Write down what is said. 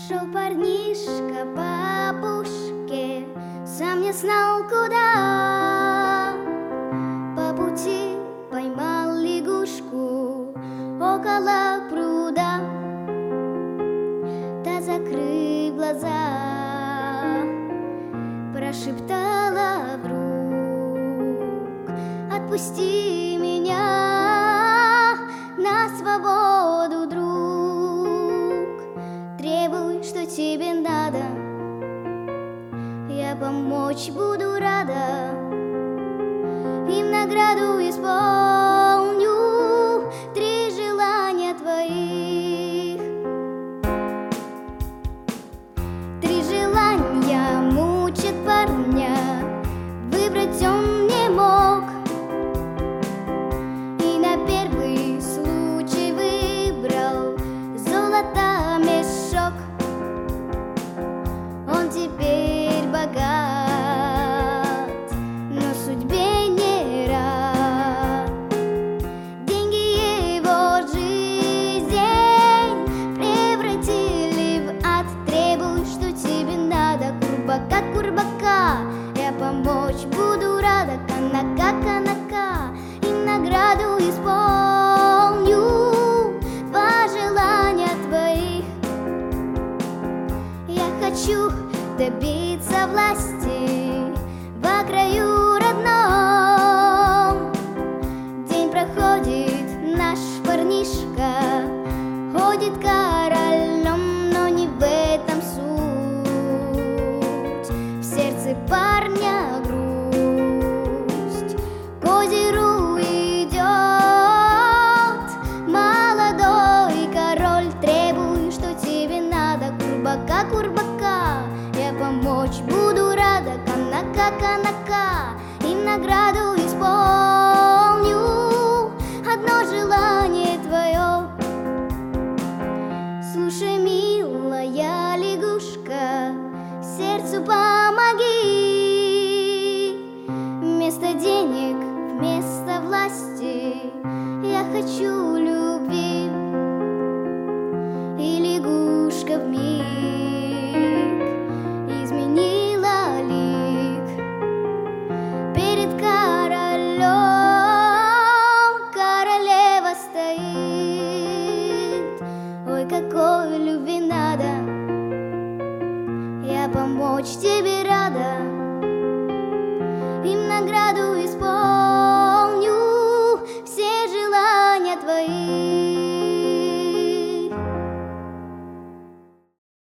Шел парнишка по опушке, сам не знал куда. По пути поймал лягушку около пруда. Та, закрыв глаза, прошептала вдруг: отпусти меня на свободу, друг. Требуй, что тебе надо, я помочь буду рада, и в награду исполню 3 желания твоих. 3 желания мучат парня, выбрать он не мог, и на первый случай выбрал золото мешок. Он теперь богат, но судьбе не рад. Деньги его жизнь превратили в ад. Требуй, что тебе надо, курбака, курбака, я помочь буду рада, канака, канака, и награду исполню 2 желания твоих. Я хочу добиться власти во краю родном. День проходит, наш парнишка ходит королем, но не в этом суть. В сердце парня грусть, к озеру идет молодой король. Требуй, что тебе надо, курбака, курбака, я помочь буду рада, канака, канака, и награду исполню 1 желание твое. Слушай, милая лягушка, сердцу помоги. Вместо денег, вместо власти я хочу любви. И лягушка вмиг изменила лик перед королем. Королева стоит: ой, какой любви надо, я помочь тебе